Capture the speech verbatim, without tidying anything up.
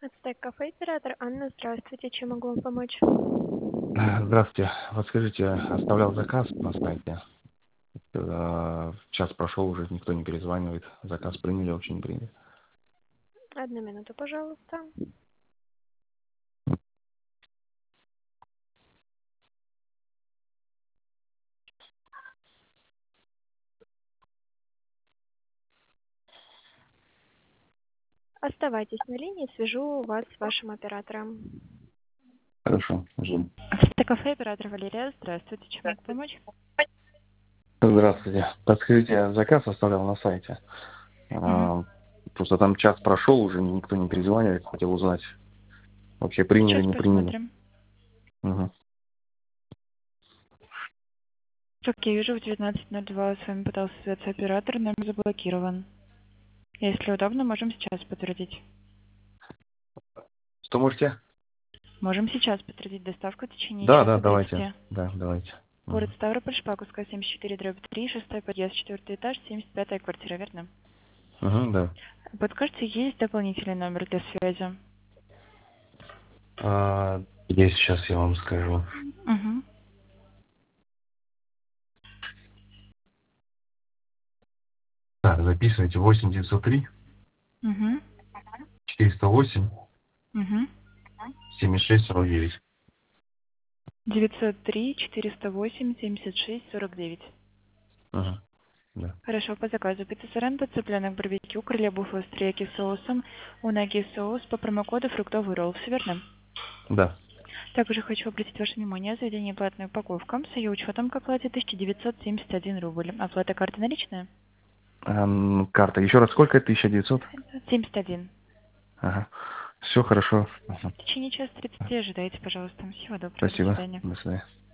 Ацтек кафе, оператор Анна. Здравствуйте, чем могу вам помочь? Э, Здравствуйте. Вот скажите, оставлял заказ на сайте. Э, Час прошел, уже никто не перезванивает. Заказ приняли, вообще не приняли. Одну минуту, пожалуйста. Оставайтесь на линии, свяжу вас с вашим оператором. Хорошо, ждем. Ацтек кафе, оператор Валерия. Здравствуйте, чем могу помочь? Здравствуйте. Подскажите, заказ оставлял на сайте. Угу. Э, Просто там час прошел, уже никто не перезванивает. Хотел узнать, вообще приняли, Сейчас не приняли. посмотрим. Угу. Как я вижу, в девятнадцать ноль два с вами пытался связаться оператор, номер заблокирован. Если удобно, можем сейчас подтвердить. Что можете? Можем сейчас подтвердить доставку в течение Да, да, часа давайте. тридцати. Да, давайте. Город Мгм. Ставрополь, Шпаковская, семьдесят четыре, дробь три, шестой подъезд, четвертый этаж, семьдесят пятая квартира, верно? Мгм, да. Подскажите, есть дополнительный номер для связи? А, Где сейчас я вам скажу? Угу. Так, записывайте восемь девятьсот три Угу. четыреста восемь Угу. семьдесят шесть сорок девять. девятьсот три четыреста восемь семьдесят шесть сорок девять. Ага, да. Хорошо, по заказу. Пицца Соренто, цыпленок барбекю, крылья буффало с терияки соусом, унаги соус по промокоду фруктовый ролл. Все верно? Да. Также хочу обратить ваше внимание, заведение платная упаковка с ее учетом к оплате тысяча девятьсот семьдесят один рубль. Оплата карты наличная? Ам, карта. Еще раз, сколько? тысяча девятьсот? семьдесят один. Ага. Все хорошо. Ага. В течение часа тридцати ожидайте, пожалуйста. Всего доброго, до Спасибо. свидания. До свидания.